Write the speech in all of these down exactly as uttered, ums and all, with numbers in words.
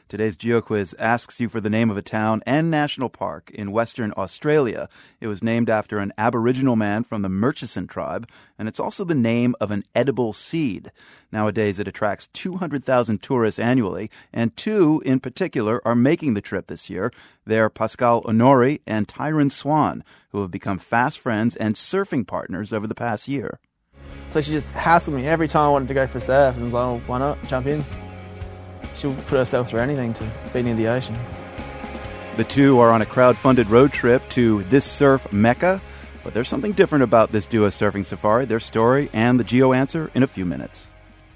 Today's GeoQuiz asks you for the name of a town and national park in Western Australia. It was named after an Aboriginal man from the Murchison tribe, and it's also the name of an edible seed. Nowadays, it attracts two hundred thousand tourists annually, and two in particular are making the trip this year. They're Pascal Honori and Tyron Swan, who have become fast friends and surfing partners over the past year. So she just hassled me every time I wanted to go for a surf, and I was like, oh, why not? Jump in. She'll put herself through anything to be near the ocean. The two are on a crowd-funded road trip to this surf mecca, but there's something different about this duo surfing safari, their story, and the Geo answer in a few minutes.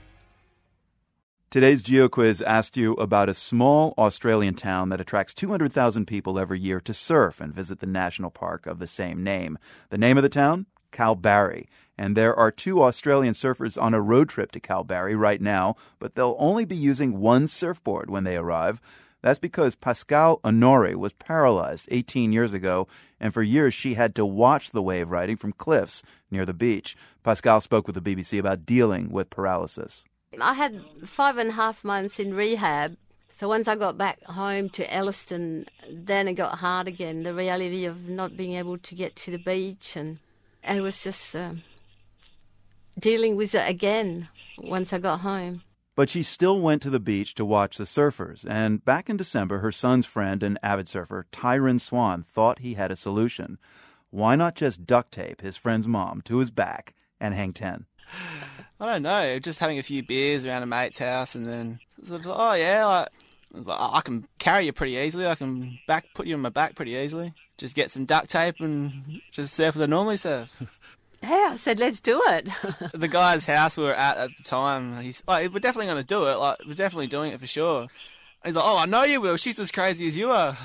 Today's GeoQuiz asked you about a small Australian town that attracts two hundred thousand people every year to surf and visit the national park of the same name. The name of the town? Kalbarri. And there are two Australian surfers on a road trip to Kalbarri right now, but they'll only be using one surfboard when they arrive. That's because Pascal Honori was paralyzed eighteen years ago, and for years she had to watch the wave riding from cliffs near the beach. Pascal spoke with the B B C about dealing with paralysis. I had five and a half months in rehab. So once I got back home to Elliston, then it got hard again, the reality of not being able to get to the beach. And it was just uh, dealing with it again once I got home. But she still went to the beach to watch the surfers. And back in December, her son's friend and avid surfer, Tyron Swan, thought he had a solution. Why not just duct tape his friend's mom to his back and hang ten? I don't know, just having a few beers around a mate's house, and then, sort of, oh yeah, like, I was like, oh, I can carry you pretty easily, I can back put you on my back pretty easily. Just get some duct tape and just surf as I normally surf. Yeah, I said, let's do it. The guy's house we were at at the time, he's like, we're definitely going to do it, like, we're definitely doing it for sure. He's like, oh, I know you will, she's as crazy as you are.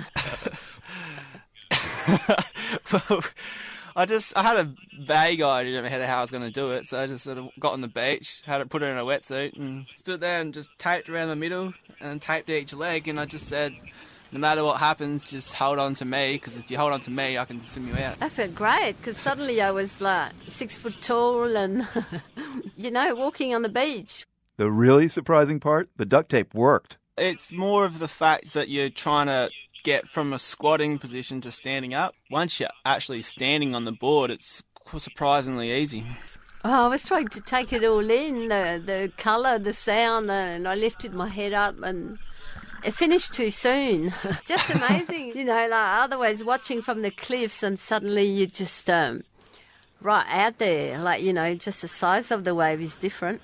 Well, I just, I had a vague idea in my head of how I was going to do it, so I just sort of got on the beach, had it put her in a wetsuit, and stood there and just taped around the middle, and taped each leg, and I just said, no matter what happens, just hold on to me, because if you hold on to me, I can swim you out. I felt great, because suddenly I was like six foot tall and, you know, walking on the beach. The really surprising part? The duct tape worked. It's more of the fact that you're trying to get from a squatting position to standing up. Once you're actually standing on the board, it's surprisingly easy. Oh, I was trying to take it all in, the the colour, the sound, and I lifted my head up and it finished too soon. Just amazing, you know, like otherwise watching from the cliffs and suddenly you're just um, right out there, like, you know, just the size of the wave is different.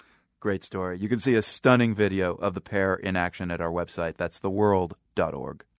Great story. You can see a stunning video of the pair in action at our website. That's the world dot org.